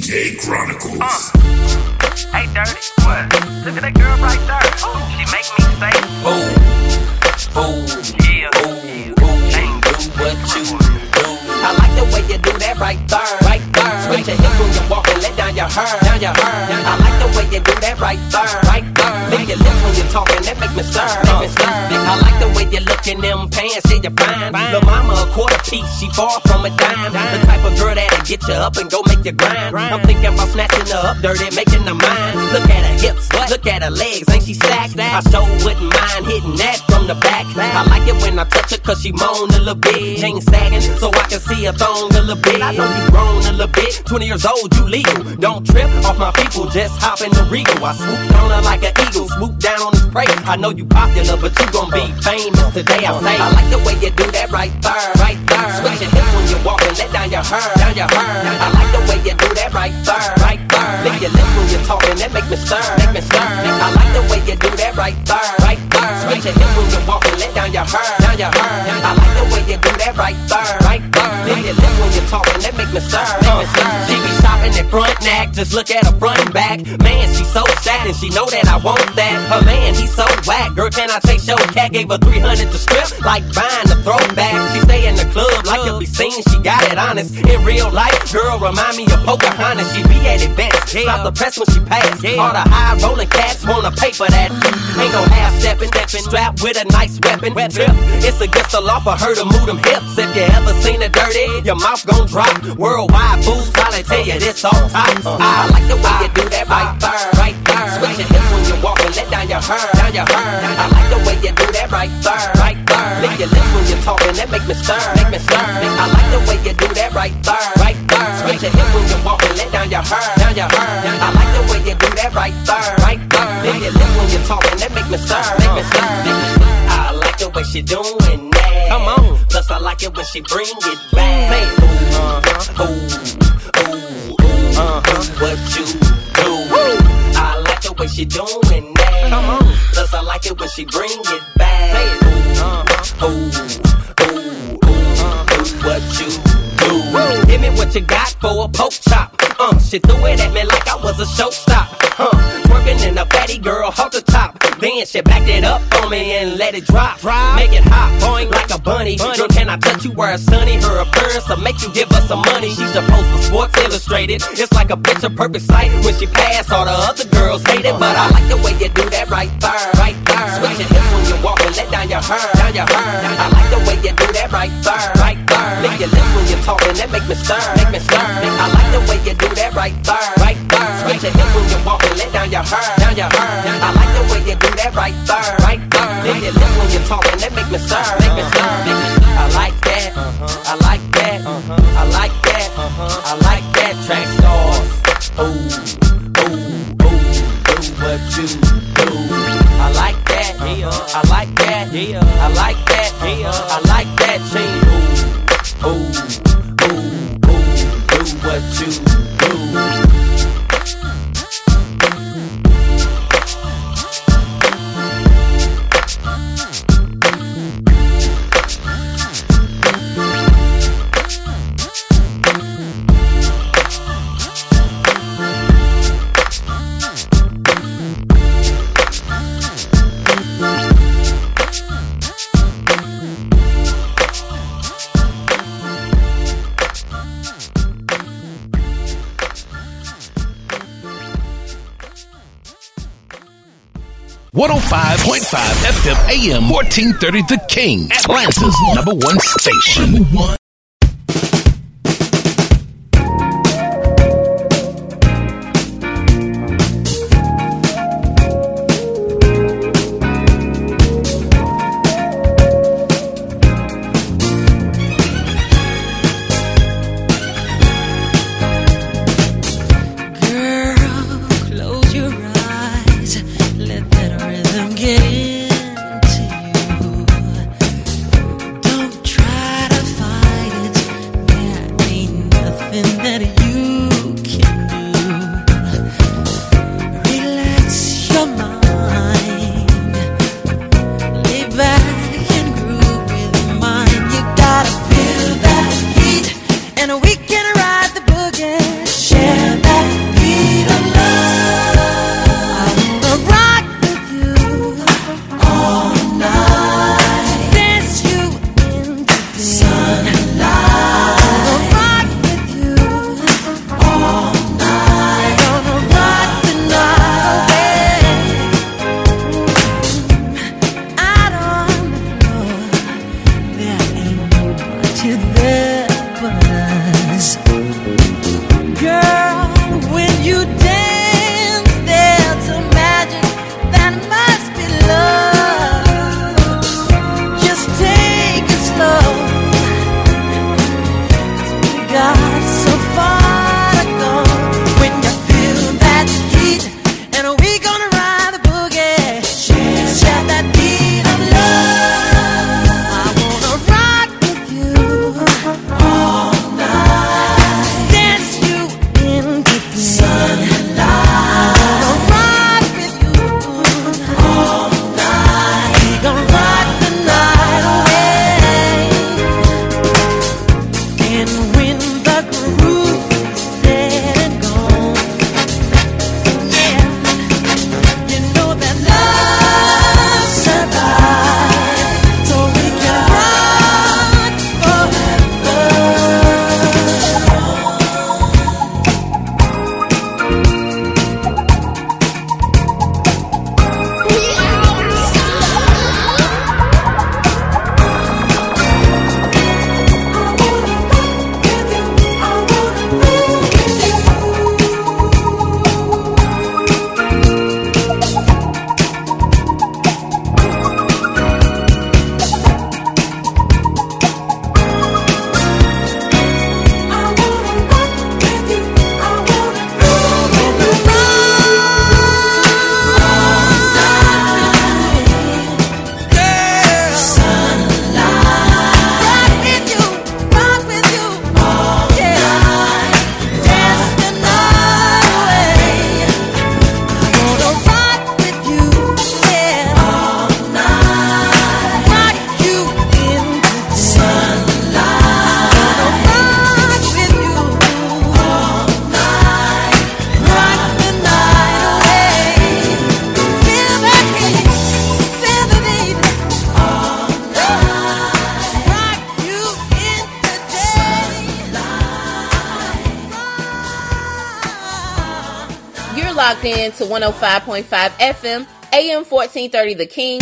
DJ Chronicles. Hey, Dirty, what? Look at that girl right there. She make me say, boom, boom, yeah, boom, boom, do what you do. I like the way you do that right there, right there. Switch your hips when you walk and let down your hair, down your hair. I like the way you do that right there, right there. Lick your lips when you're talking, that make me stir, make me stir. I like the way you look in them pants, see you fine. Lil' mama a quarter piece, she far from a dime. The type of girl that'll get you up and go make you grind. I'm thinking about snatching her up dirty, making her mine. Look at her hips, look at her legs, ain't she stacked? I sure wouldn't mind hitting that from the back. I like it when I touch her cause she moan a little bit. Chain sagging so I can see her thong a little bit. I know you grown a little bit, 20 years old, you legal. Don't trip off my people, just hop in the Regal. I swooped on her like an eagle, swoop down on his prey. I know you popular, but you gon' be famous today, I say. I like the way you do that right there, right there. Switch your hips when you walk and let down your hair, down your hair. I like the way you do that right there, right there. Lick your lips when you're talking, that make me stir, make me stir. I like the way you do that right there, right there. Switch your hips when you walk and let down your hair, down your hair. I like the way you do that right there, right there. Lick your lips when you're talking, that make me stir, make me stir. She be shopping at front neck, just look at her front and back. Man, she so sad and she know that I want that. Her man, he so whack. Girl, can I take your cat? Gave her 300 to strip, like buying a throwback. She stay in the club like to be seen, she got it honest. In real life, girl, remind me of Pocahontas. She be at events, stop the press when she pass. All the high rolling cats wanna pay for that. Ain't no half stepping, strapped with a nice weapon. Trip, it's against the law for her to move them hips. If you ever seen her dirty, your mouth gon' drop. Worldwide fools probably tell you this all time. I like the way you do that right there, right there. Switch your hips when you walk and let down your hair, down your hair. I like the way you do that right there, right there. Lick your lips when you're talking, that make me stir, make me stir. I like the way you do that right there, right there. Switch your hips when you walk and let down your hair, down your hair. I like the way you do that right there, right there. Lick your lips when you're talking, that make me stir, make me stir. I like the way she doing that. Come on. Plus I like it when she bring it back. Say ooh, what you do. I like the way she doing that. Come on. Plus I like it when she bring it back. Say what you do. Give me what you got for a poke chop. She threw it at me like I was a showstop. Working in a fatty girl, hold the top. Then she backed it up on me and let it drop. Make it hot, boing like a bunny. Girl, can I touch you where it's sunny? Her appearance will make you give her some money. She's supposed for Sports Illustrated. It's like a picture perfect sight. When she pass, all the other girls hate it. But I like the way you do that right there, right there. Switch your hips when you walk and let down your hair, down your hair. I like the way you do that right there, right there. Lick your lips when you're talking, that make me stir, make me stir. I like the way you do that right there, right there. Switch your hips when you walk and let down your hair, down your hair. I like the way you do that right there, right there. Lick your lips when you're talking, that make me stir, make me stir. I like that, I like that, I like that, I like that. Track stars, do what you do. I like that, I like that, I like that, I like that. Do what you do. .5 FM AM 1430 The King, Atlanta's #1 station. And we can ride the boogie, share that locked in to 105.5 FM, AM 1430 The King.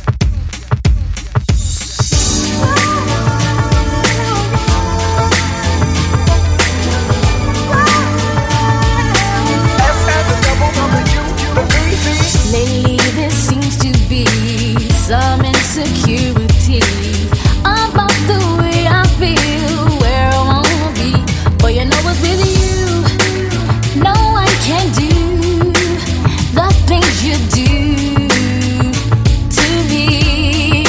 Lately there seems to be some insecurities about the way I feel, where I wanna be. But you know what's with you, no one can do the things you do to me.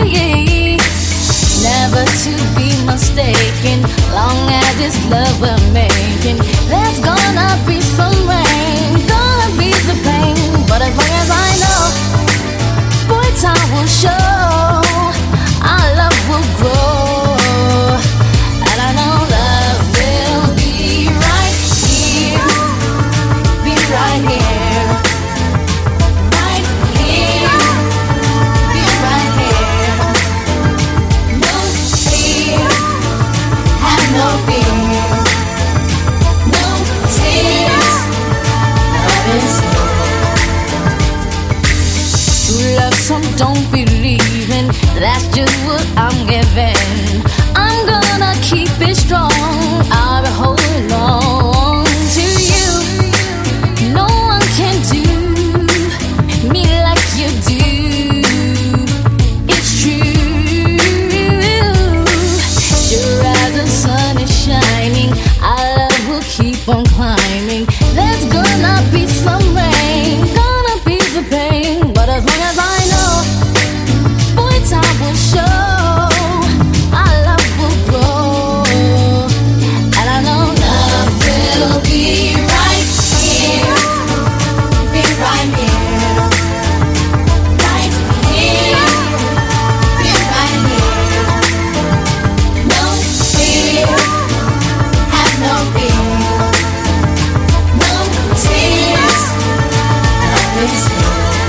Never to be mistaken, long as it's love we're making. There's gonna be some rain, gonna be the pain. But as long as I know, boy, time will show, our love will grow. And I know love will be right here, be right here, right here, be right here. No fear, have no fear, no tears, love is here. Love, some don't believe in, that's just what I'm giving. I'm gonna keep it strong, I'll be holding on to you. No one can do me like you do, it's true. Sure as the sun is shining, our love will keep on climbing. There's gonna be some rain, gonna be the pain. But as long as I know, boy, time will show, our love will grow. And I know love will be right here, be right here, right here, be right here. No fear, have no fear, no tears, love is here.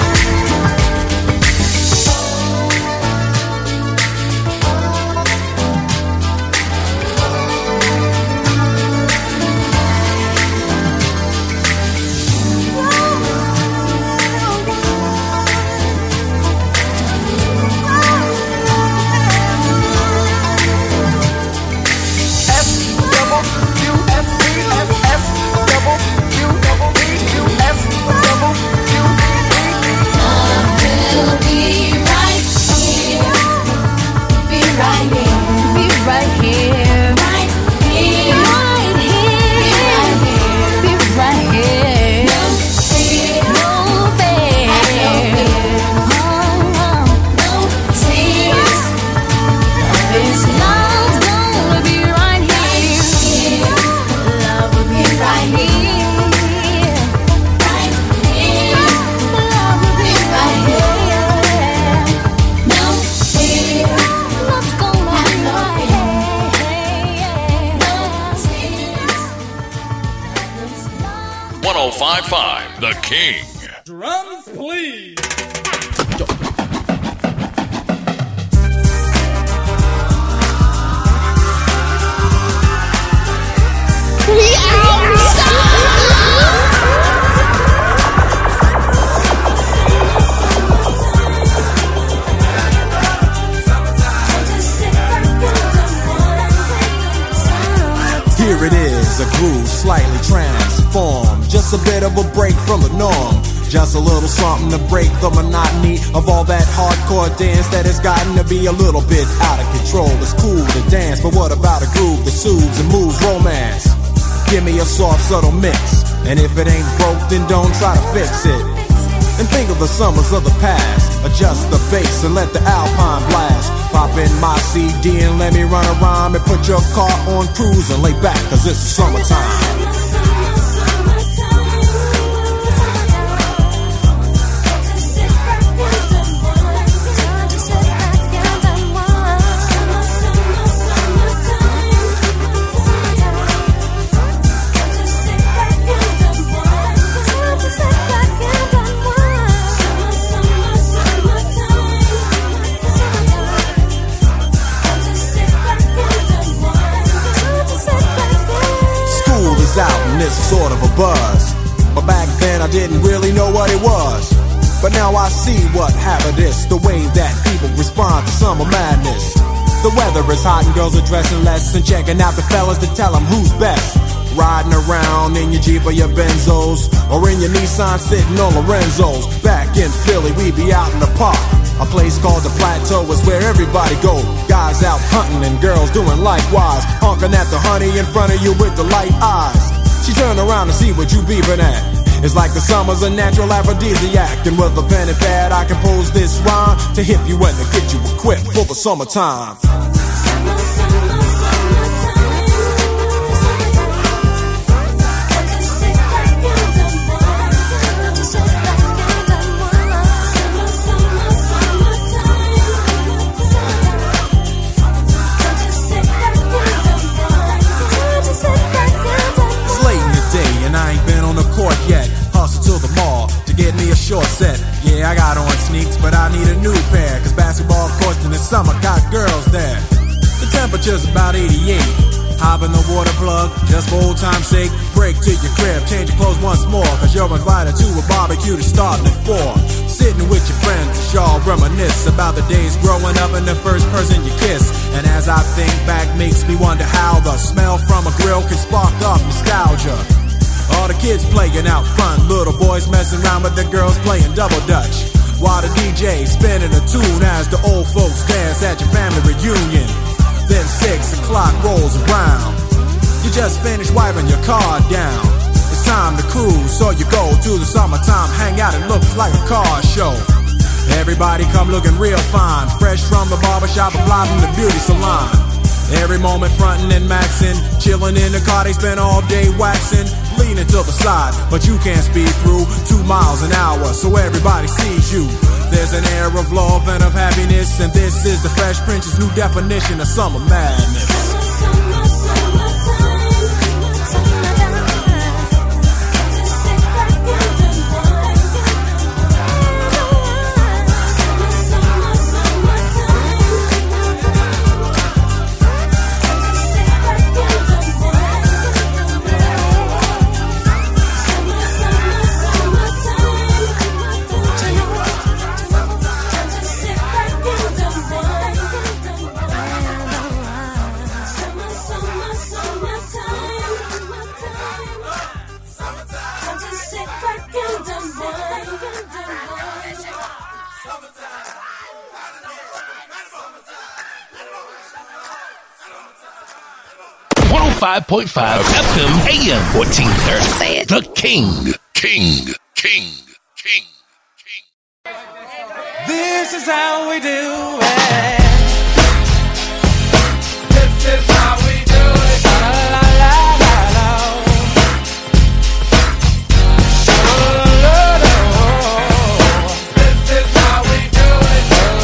The King. Drums, please. Here it is, a groove slightly transformed. Just a bit of a break from the norm. Just a little something to break the monotony of all that hardcore dance that has gotten to be a little bit out of control. It's cool to dance, but what about a groove that soothes and moves romance? Give me a soft, subtle mix, and if it ain't broke, then don't try to fix it. And think of the summers of the past. Adjust the bass and let the Alpine blast. Pop in my CD and let me run a rhyme and put your car on cruise and lay back, cause it's summertime. Out in this sort of a buzz. but back then I didn't really know what it was. But now I see what happened is the way that people respond to summer madness. The weather is hot and girls are dressing less and checking out the fellas to tell them who's best. Riding around in your Jeep or your Benzos, or in your Nissan sitting on Lorenzo's. Back in Philly, we be out in the park. A place called the Plateau is where everybody go. Guys out hunting and girls doing likewise, honking at the honey in front of you with the light eyes. She turn around to see what you beeping at. It's like the summer's a natural aphrodisiac, and with a pen and pad I compose this rhyme to hip you and to get you equipped for the summertime. Short set, yeah, I got on sneaks, but I need a new pair, cause basketball courts in the summer got girls there. The temperature's about 88. Hop in the water plug, just for old time's sake. Break to your crib, change your clothes once more, cause you're invited to a barbecue to start at 4. Sitting with your friends, y'all reminisce about the days growing up and the first person you kiss. And as I think back, makes me wonder how the smell from a grill can spark up nostalgia. All the kids playing out front, little boys messing around with the girls playing double dutch, while the DJ spinning a tune as the old folks dance at your family reunion. Then 6 o'clock rolls around, you just finished wiping your car down. It's time to cruise, so you go to the summertime hangout. It looks like a car show. Everybody come looking real fine, fresh from the barbershop or fly from the beauty salon. Every moment frontin' and maxin', chillin' in the car, they spend all day waxin', leaning to the side, but you can't speed through 2 miles an hour, so everybody sees you. There's an air of love and of happiness, and this is the Fresh Prince's new definition of summer madness. .5 FM AM 1430. The King. This is how we do it. This is how we do it. La la la la la. This is how we do it.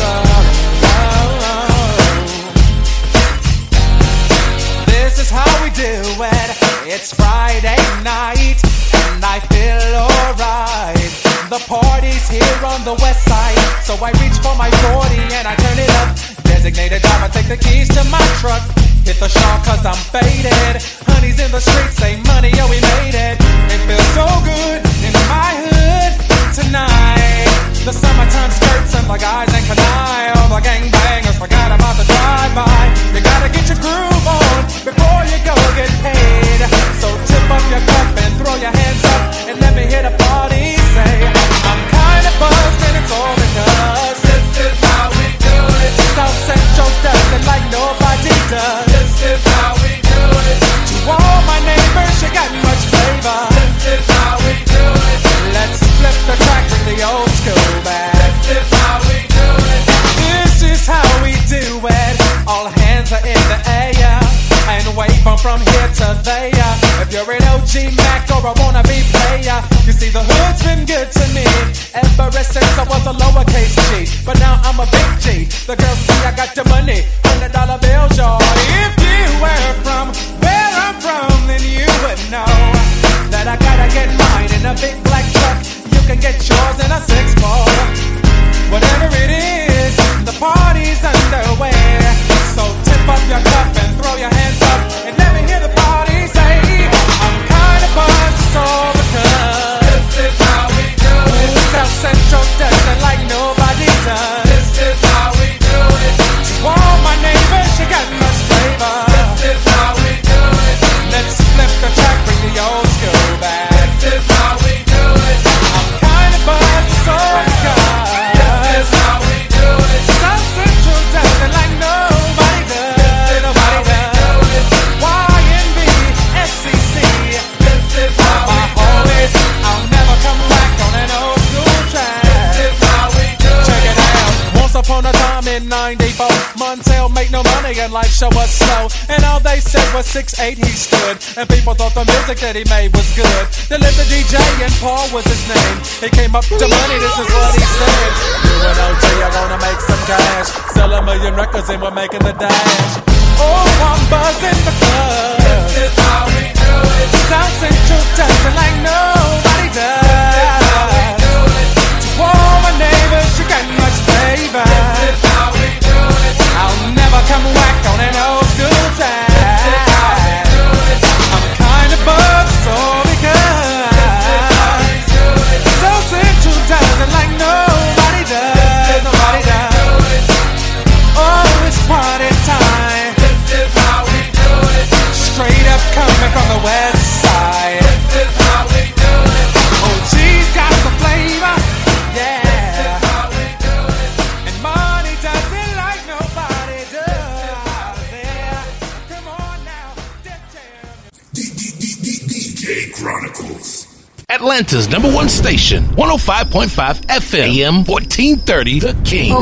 This is how we do it. It's Friday night and I feel alright. The party's here on the west side, so I reach for my 40 and I turn it up. Designated driver, take the keys to my truck. Hit the shawl cause I'm faded. Honey's in the streets, say money, yo, we made it. It feels so good in my hood tonight. The summertime skirts and the guys ain't canine. All the gangbangers forgot about the drive-by. You gotta get your groove on before you go get paid. So tip up your cup and throw your hands up and let me hear the party say, I'm kinda buzzed and it's all because this is how we do it. South Central does it like nobody does. This is how we do it. To all my neighbors, you got much flavor. This is how we do it. Let's flip the track, bring the old school back. This is how we do it. This is how we do it. All hands are in the air and wave from here to there. If you're an OG Mac or a wannabe player, you see the hood's been good to me ever since I was a lowercase G, but now I'm a big G. The girls see I got the money, $100 bills, y'all. If you were from where I'm from, then you would know that I gotta get mine in a big black truck. You can get yours in a 6-4. Whatever it is, the party's underway. So tip up your cup and throw your hands up and let me hear the party say, I'm kinda buzzed, it's all because in 94. Montel made no money and life show was slow. And all they said was 6'8" he stood. And people thought the music that he made was good. They lived the DJ and Paul was his name. He came up to money, this is what he said. You and OG are gonna make some cash. Sell 1 million records and we're making the dash. Oh, I'm buzzing the club. This is how we do it. South Central dancing like nobody does. This is how we do it. To all my neighbors, you got much flavor. This is how we do it. I'll never come whack on an old school time. This is how we do it. I'm kind of buzzed, so because this is how we do it. South Central dancing like nobody does. Nobody does. Oh, it's party time. Straight up coming from the west side. This is how we do it. OG's got some flavor, yeah. This is how we do it. And money does it like nobody does. Yeah. Come on now, DJ Chronicles. Atlanta's #1 station, 105.5 FM, AM 1430, The King.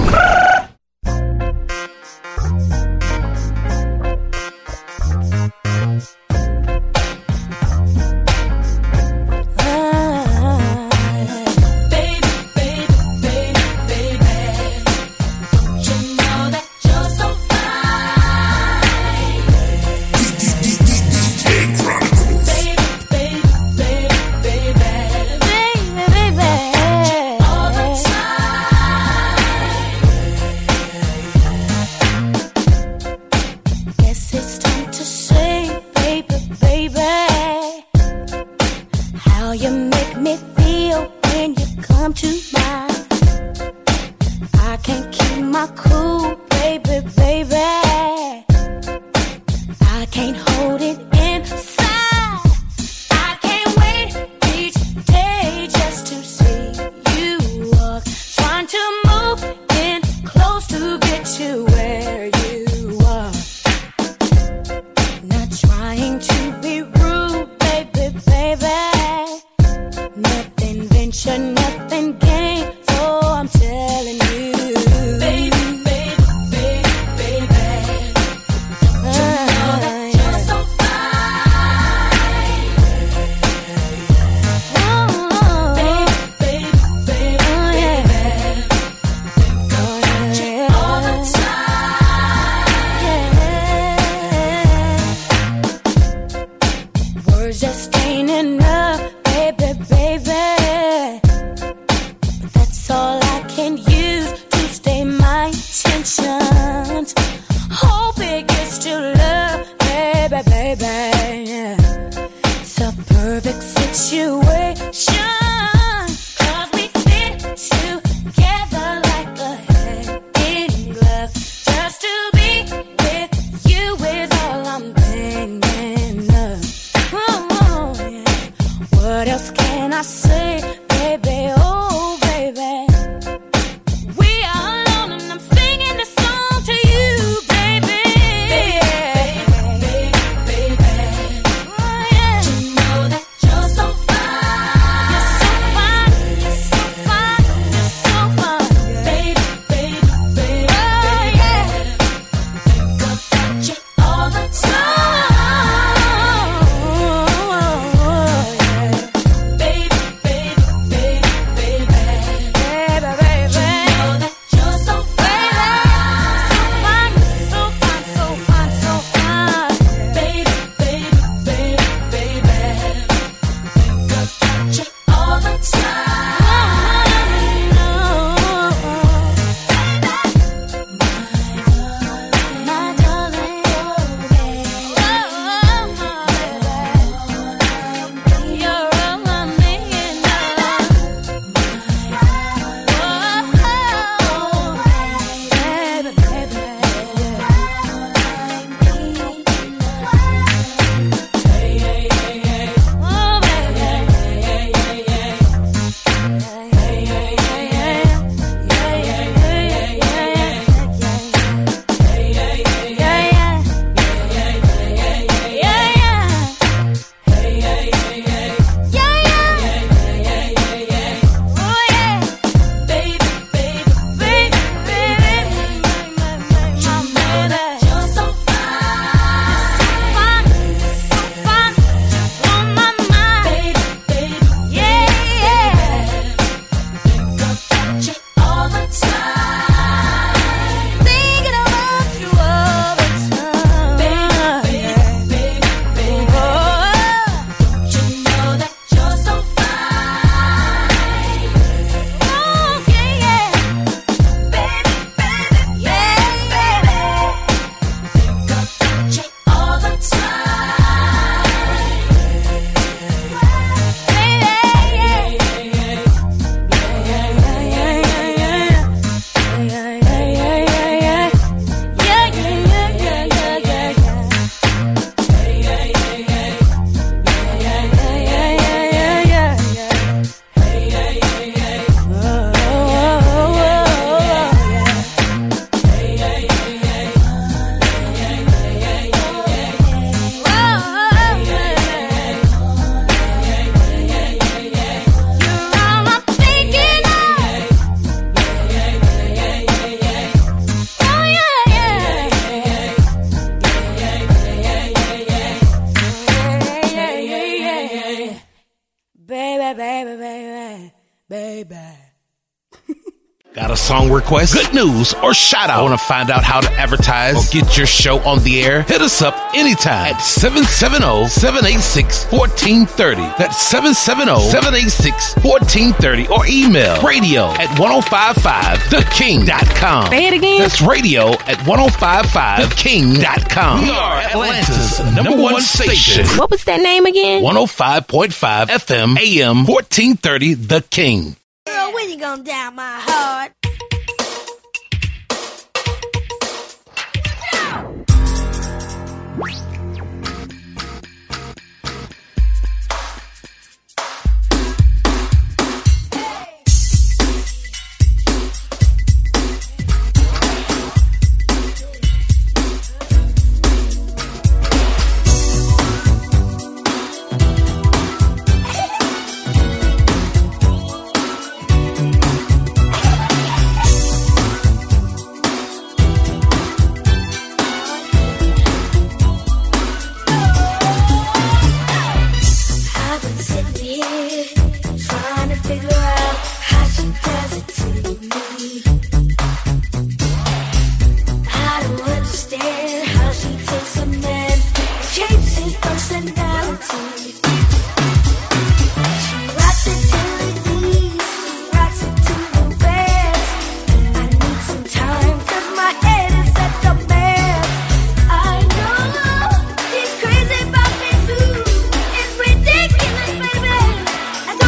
Baby, baby, baby, baby. Got a song request, good news, or shout out? Want to find out how to advertise or get your show on the air? Hit us up anytime at 770-786-1430. That's 770-786-1430 or email radio@1055theking.com. Say it again. That's radio@1055theking.com. We are Atlanta's number one station. What was that name again? 105.5 FM, AM 1430, The King. Girl, when you gonna down my heart? I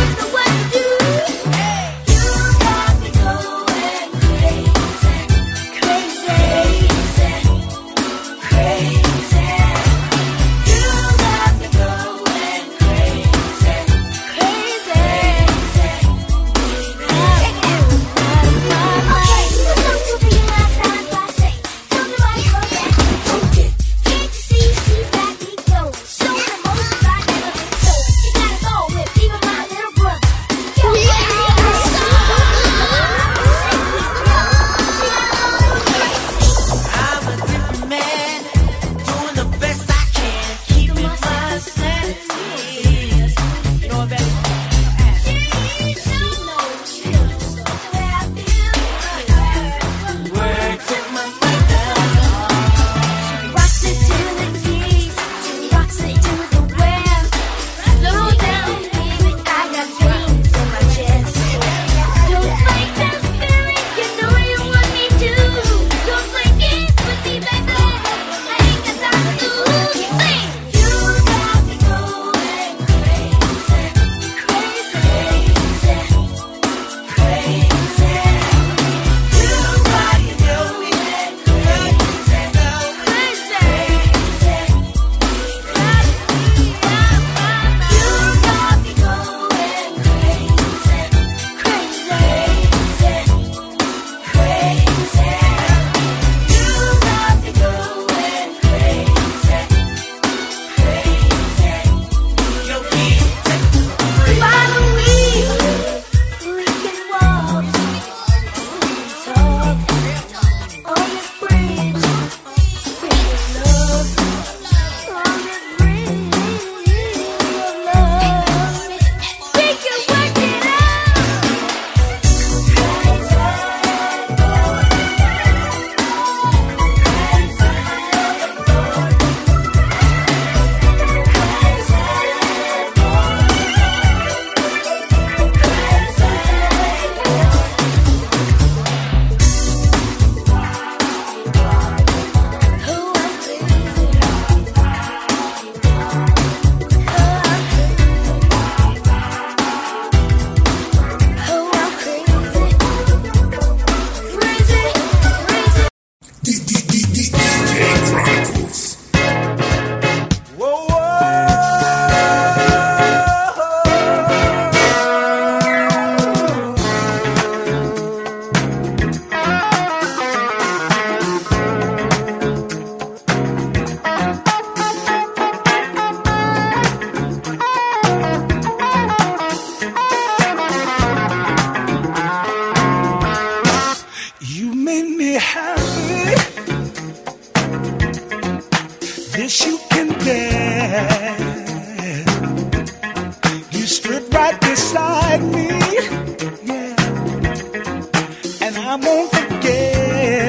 right beside me, yeah, and I won't forget,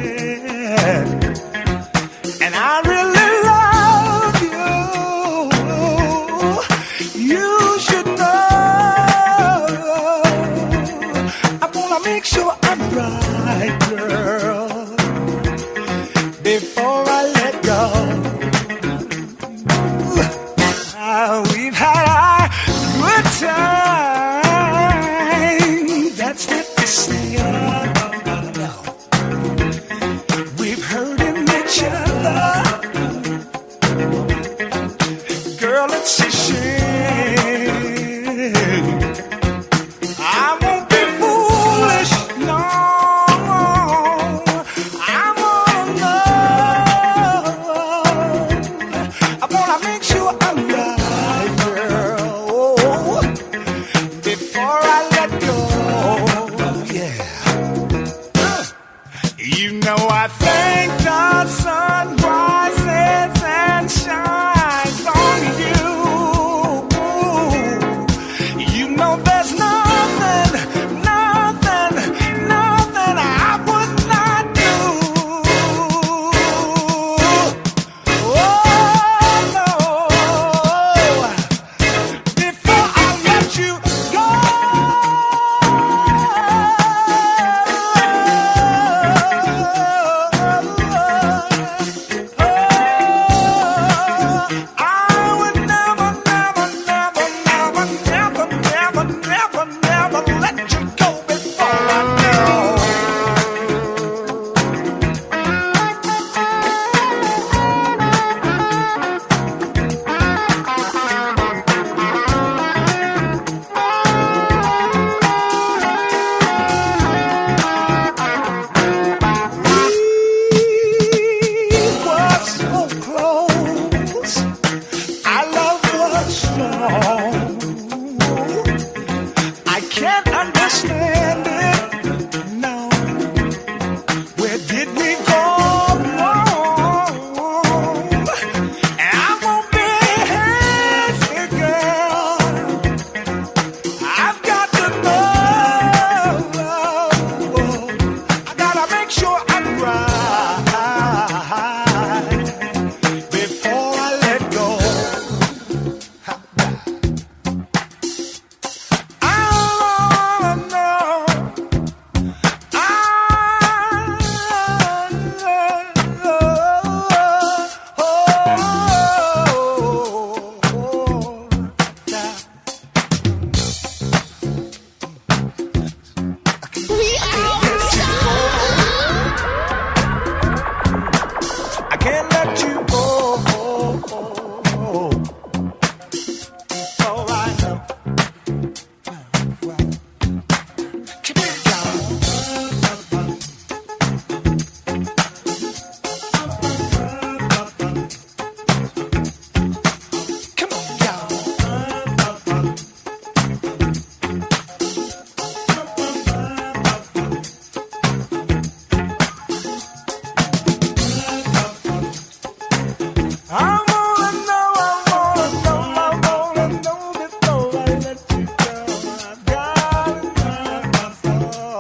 and I really love you. You should know. I wanna make sure I'm right, girl, before I let go. We've had our good time. That's not to say, no. We've hurting each other. Girl, it's a shame. I won't be foolish, no. I wanna know. I wanna make sure I'm right, girl, before I let go. Yeah. You know I thank the sun rises and shines on you. You know there's nothing I would not do. Oh no, before I let you go. I would never let you go before I know. We were so close. Our love was strong. I can't understand it. No. Where did we go wrong? And I won't be hasty, girl. I've got to know. I gotta make sure I'm right before I let go. I wanna know. I can't let you go. All right now. Keep it down. Come on, y'all. I wanna know before I let you go. I've got to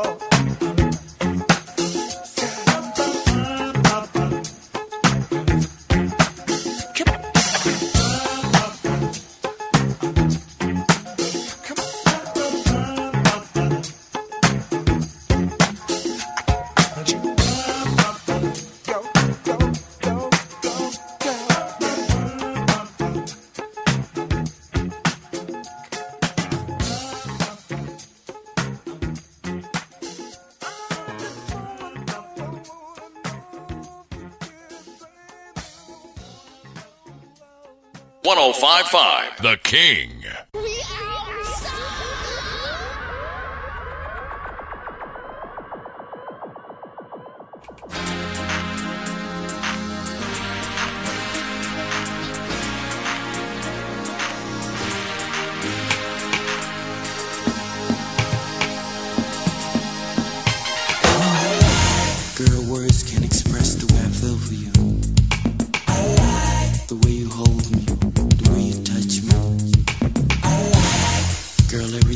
.1055 The King. Girl, words can't express the way I feel for you. The way you hold me, the way you touch me.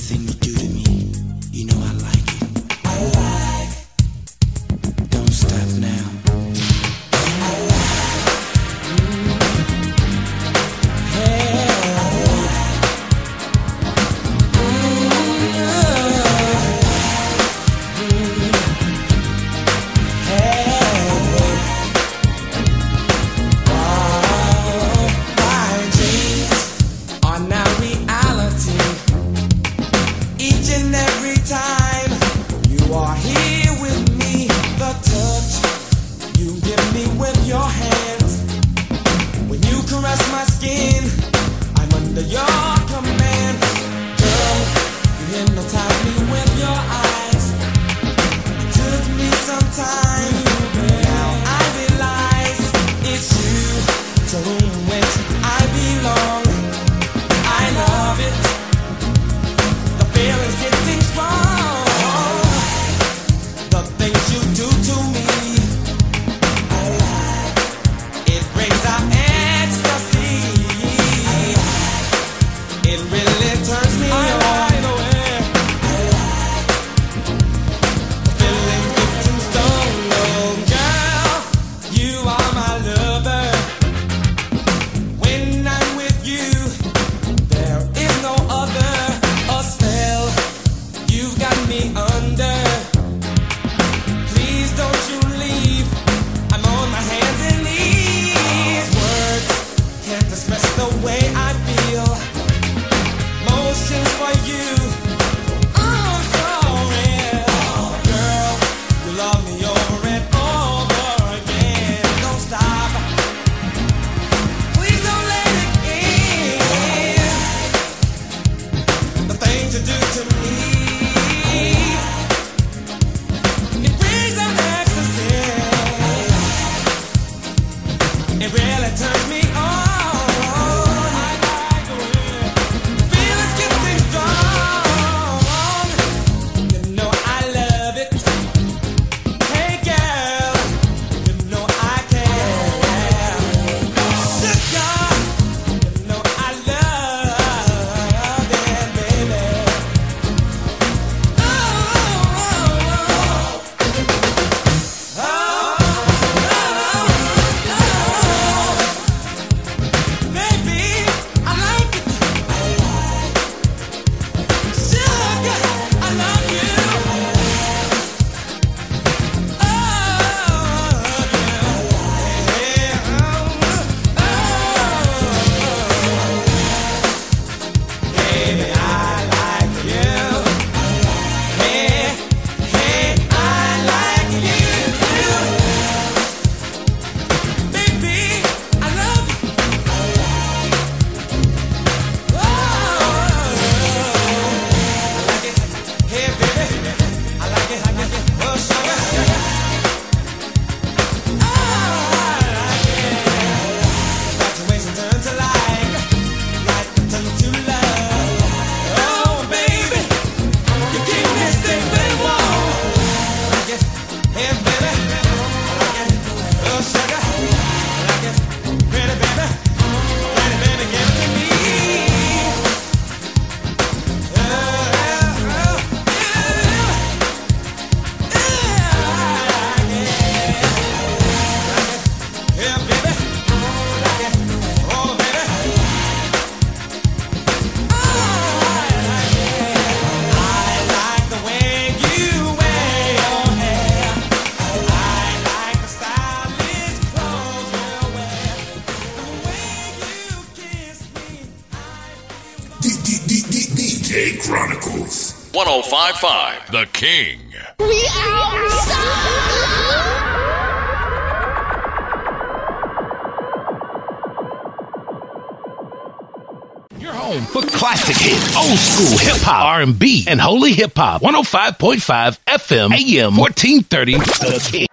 everything you do to me. You know I like it. I like. Don't stop now. I DJ Chronicles 105.5 The King. We outside. Your home for classic hits, old school hip hop, R&B, and holy hip hop. 105.5 FM, AM 1430 The King.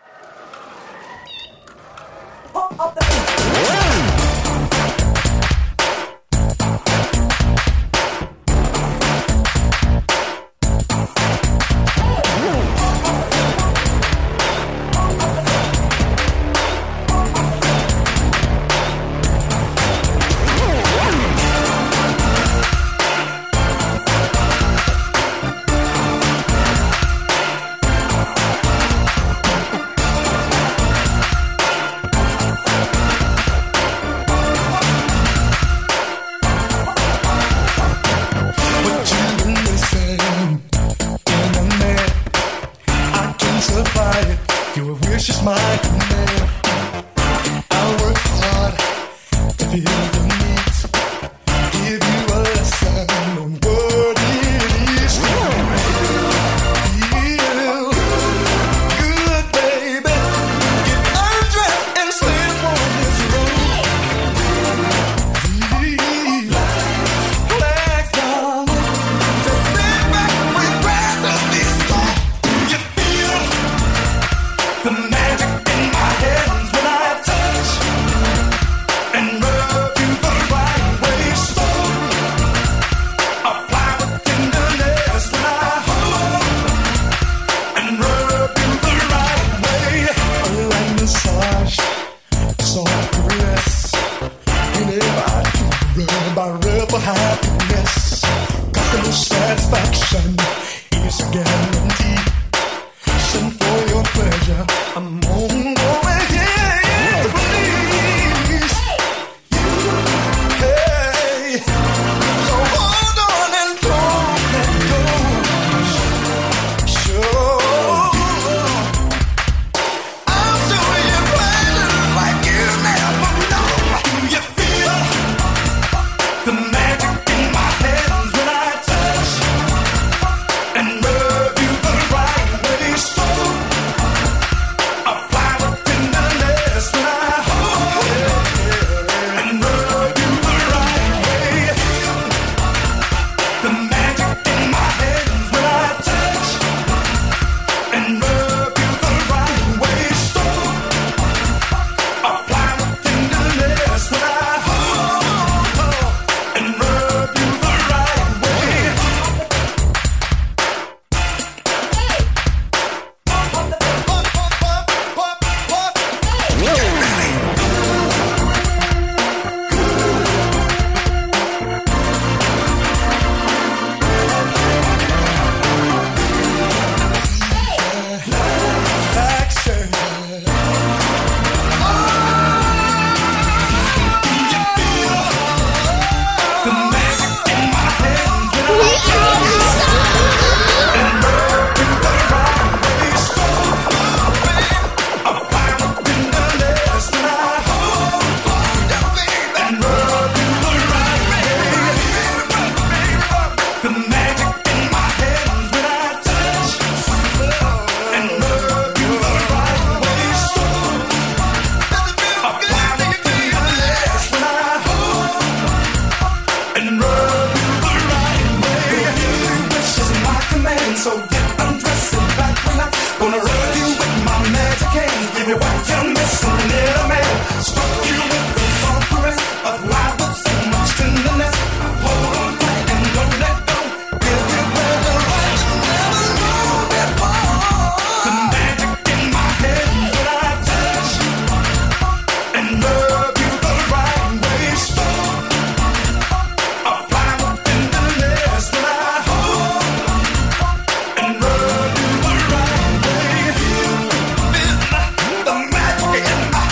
So get undressed and back relax. Gonna rub you with my magic hand. Give you what you're missing, little man. Stroke you with the soft caress of life with so much tenderness. Hold on tight and don't let go. Give you pleasure like you never knew before. The magic in my head when I touch and rub you the right way. Stroke, apply the tenderness when I hold and rub you the right way. Feel the magic in my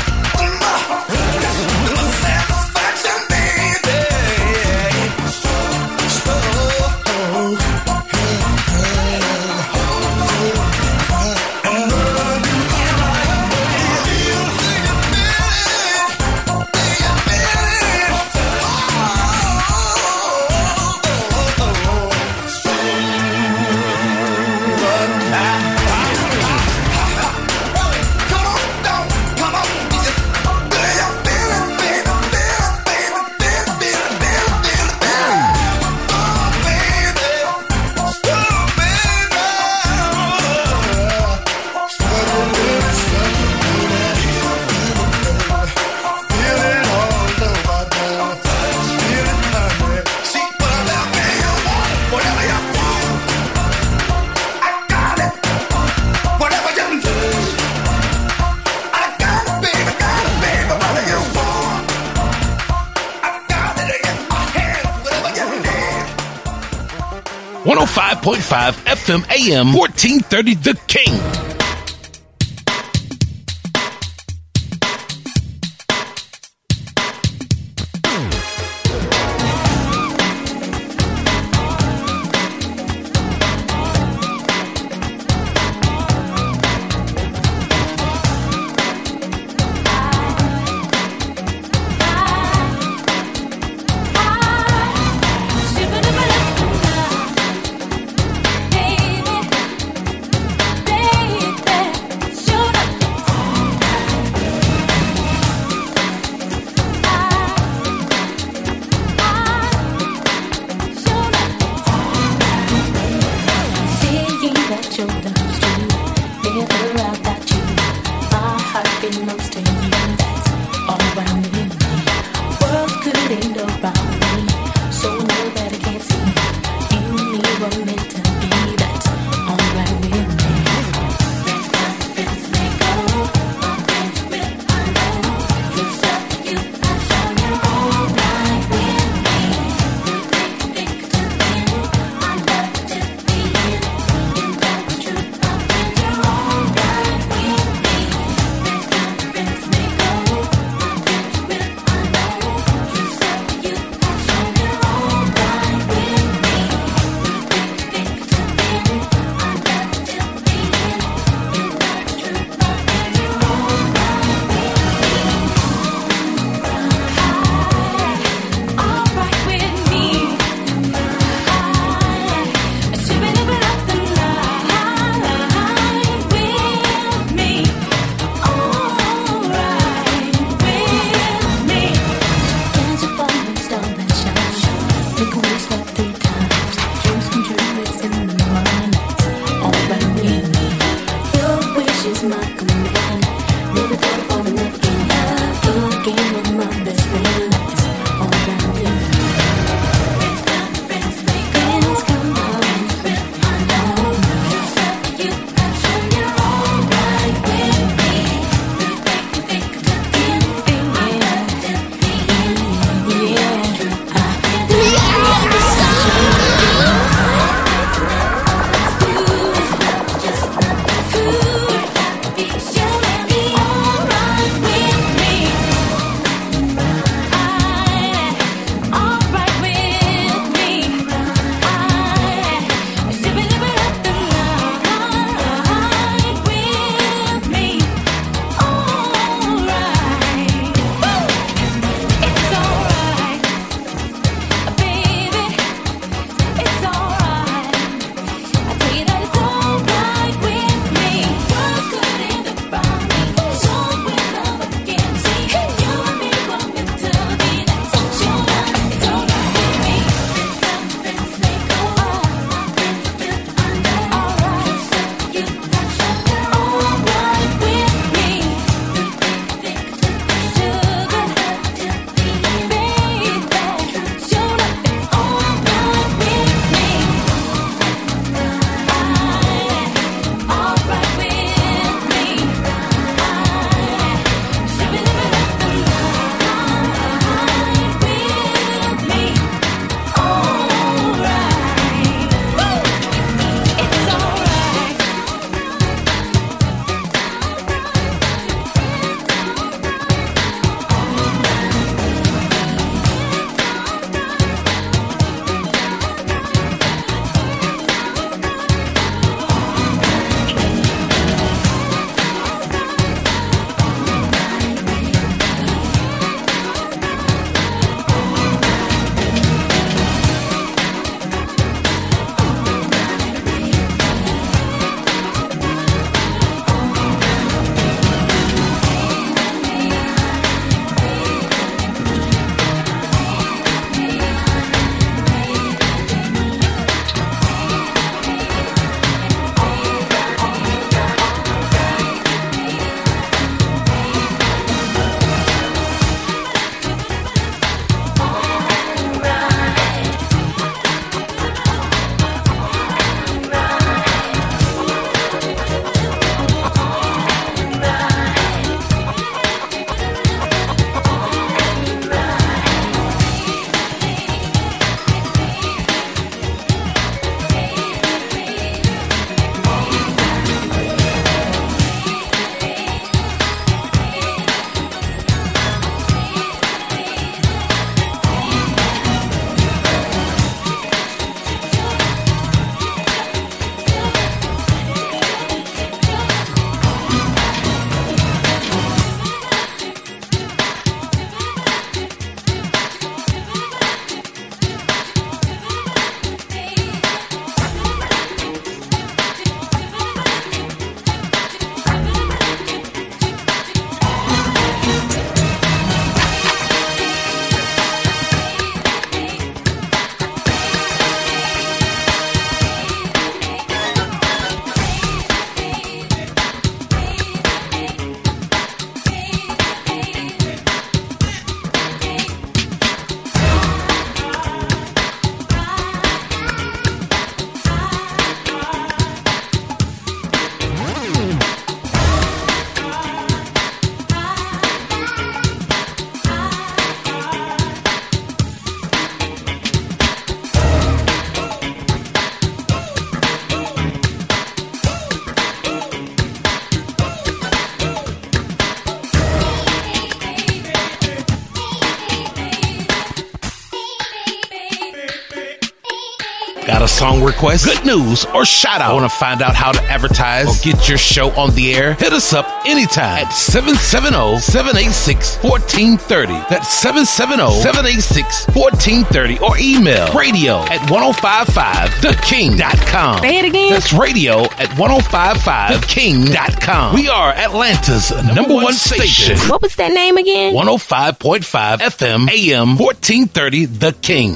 the satisfaction, baby. .5 FM AM 1430 The King. Baby, Got a song request, good news, or shout out? Want to find out how to advertise or get your show on the air? Hit us up anytime at 770-786-1430. That's 770-786-1430 or email radio@1055theking.com. Say it again. That's radio at 1055theking.com. We are Atlanta's number one station. What was that name again? 105.5 FM AM 1430 The King.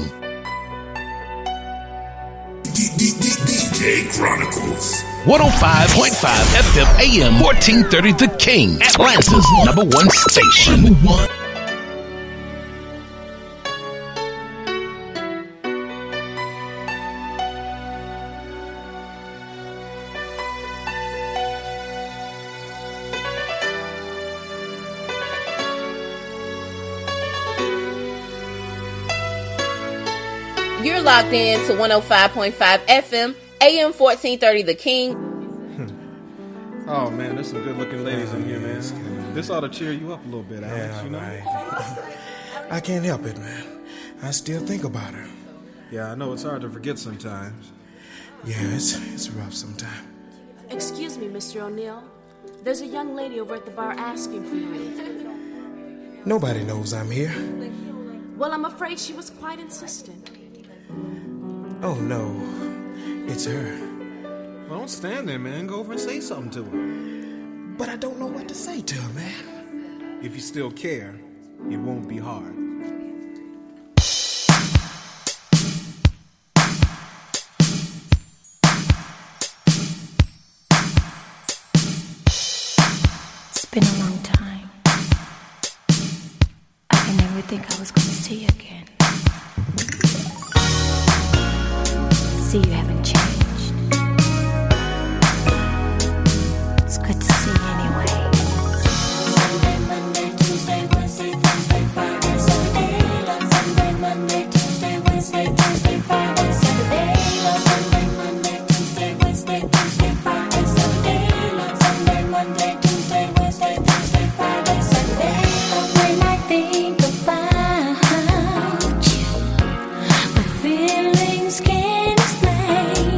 DJ Chronicles. 105.5 FM AM 1430 The King. Atlanta's number one station. You're locked in to 105.5 FM, AM 1430 The King. Oh man, there's some good looking ladies in here, man. This ought to cheer you up a little bit, Alex, you know? Right. I can't help it, man. I still think about her. Yeah, I know it's hard to forget sometimes. Yeah, it's rough sometimes. Excuse me, Mr. O'Neill. There's a young lady over at the bar asking for you. Nobody knows I'm here. Well, I'm afraid she was quite insistent. Oh no, it's her. Well, don't stand there, man. Go over and say something to her. But I don't know what to say to her, man. If you still care, it won't be hard. It's been a long time. I can never think I was going to see you again. See, you haven't changed. It's good to see you anyway. Sunday, Monday, Tuesday, Wednesday, Thursday, Friday, Saturday. Sunday, Monday, Tuesday, Wednesday, Thursday, Friday, Saturday. Sunday, Monday, Tuesday, Wednesday, Thursday, Friday, Saturday. Sunday, Monday, Tuesday, Wednesday, Thursday, Friday, Saturday. When I think about you, my feelings can't explain.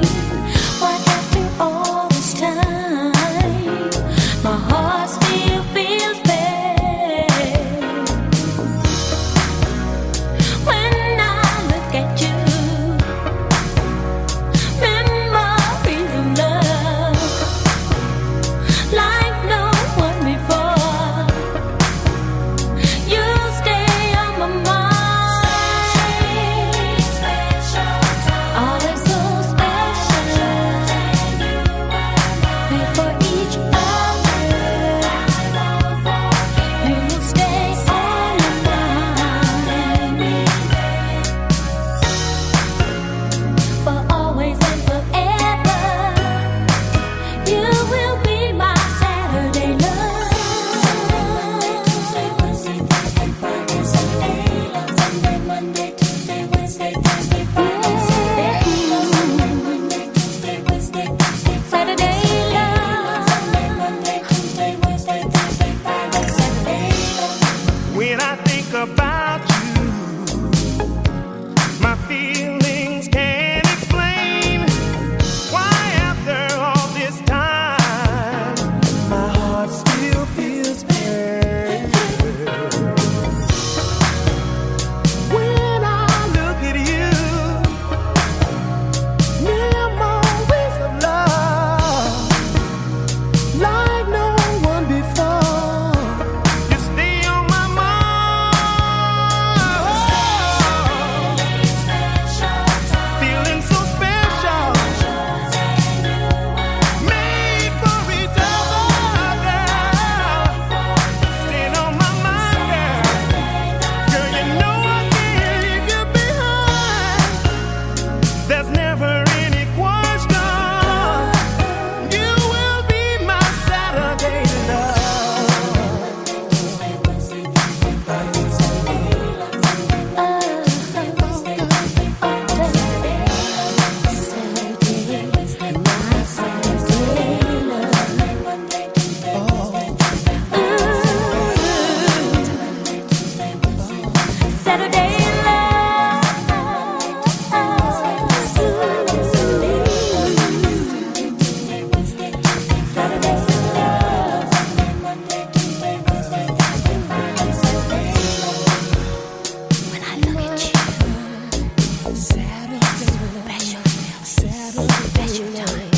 special time.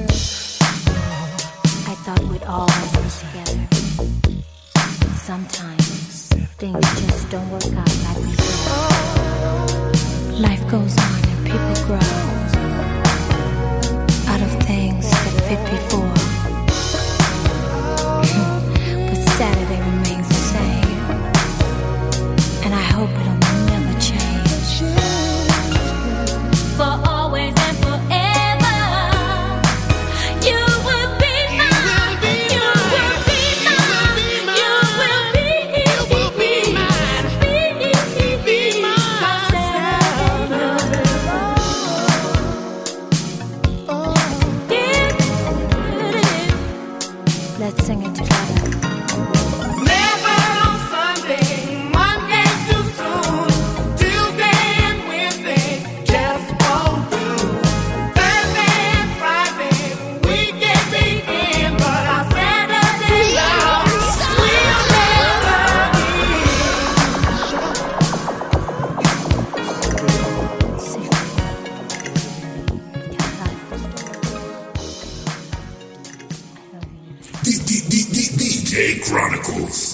I thought we'd always be together. Sometimes things just don't work out like we said. Life goes on and people grow out of things that fit before. But Saturday remains the same, and I hope it'll never change. For always and forever, you will be mine. You will be mine. You will be mine. Be mine. Let's sing it together. Never on Sunday, Monday too soon. Tuesday and Wednesday just won't do. Thursday and Friday we can begin, but on Saturday long we'll never DJ Chronicles.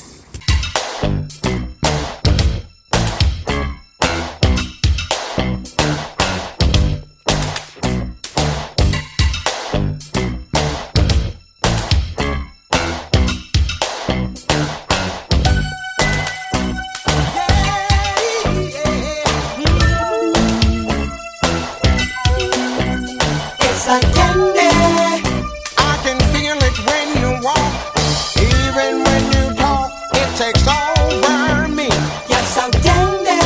It's like candy. I can feel it when you walk, even when you talk. It takes over me. You're so dandy.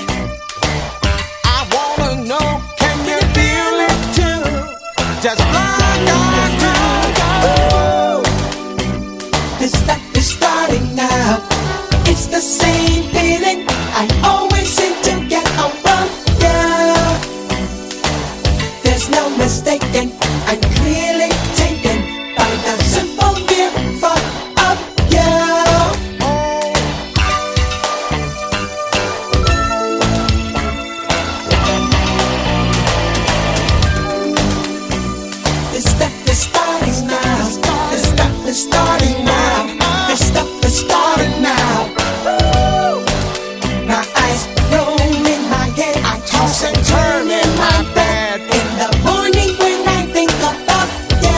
I wanna know, can you feel it too? Just like I do. Ooh. This stuff is starting now. It's the same feeling I always seem to get around you. There's no mistaking, I'm clearly taken by the simple mere thought of you. This stuff is starting now. This stuff is starting now. This stuff is starting now. My eyes roll in my head. I toss and turn in my bed. In the morning when I think about you.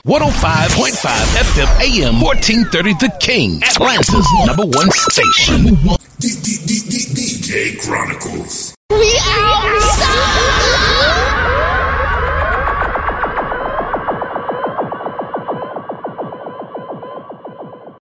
105.5 FM AM 1430 The King, Atlanta's #1 station. DJ Chronicles. We